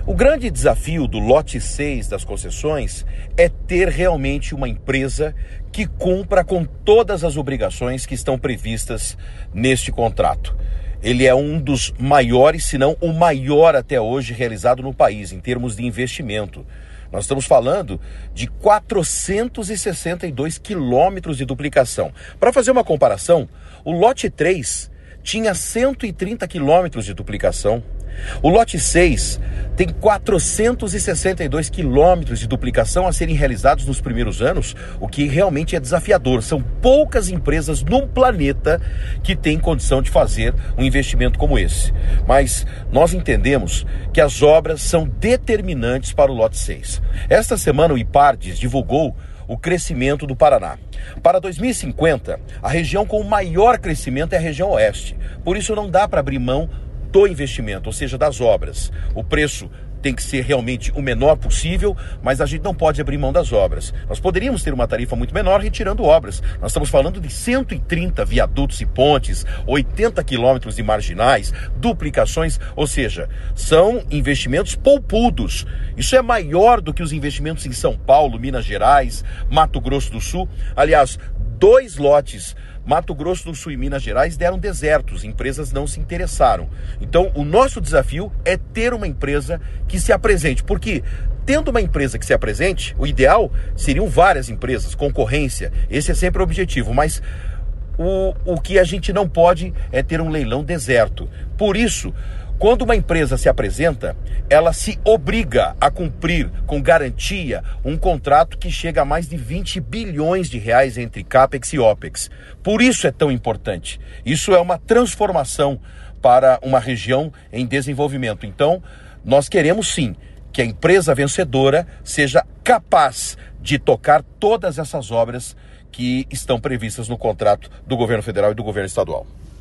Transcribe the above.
O grande desafio do lote 6 das concessões é ter realmente uma empresa que cumpra com todas as obrigações que estão previstas neste contrato. Ele é um dos maiores, se não o maior até hoje realizado no país, em termos de investimento. Nós estamos falando de 462 quilômetros de duplicação. Para fazer uma comparação, o lote 3 tinha 130 quilômetros de duplicação. O lote 6 tem 462 quilômetros de duplicação a serem realizados nos primeiros anos, o que realmente é desafiador. São poucas empresas no planeta que têm condição de fazer um investimento como esse. Mas nós entendemos que as obras são determinantes para o lote 6. Esta semana o IPARDES divulgou o crescimento do Paraná. Para 2050, a região com o maior crescimento é a região oeste. Por isso não dá para abrir mão do investimento, ou seja, das obras. O preço tem que ser realmente o menor possível, mas a gente não pode abrir mão das obras. Nós poderíamos ter uma tarifa muito menor retirando obras. Nós estamos falando de 130 viadutos e pontes, 80 quilômetros de marginais, duplicações, ou seja, são investimentos poupudos. Isso é maior do que os investimentos em São Paulo, Minas Gerais, Mato Grosso do Sul. Aliás, 2 lotes, Mato Grosso do Sul e Minas Gerais, deram desertos, empresas não se interessaram. Então, o nosso desafio é ter uma empresa que se apresente, porque tendo uma empresa que se apresente, o ideal seriam várias empresas, concorrência, esse é sempre o objetivo, mas o que a gente não pode é ter um leilão deserto. Por isso, quando uma empresa se apresenta, ela se obriga a cumprir com garantia um contrato que chega a mais de 20 bilhões de reais entre CAPEX e OPEX. Por isso é tão importante. Isso é uma transformação para uma região em desenvolvimento. Então, nós queremos sim que a empresa vencedora seja capaz de tocar todas essas obras que estão previstas no contrato do governo federal e do governo estadual.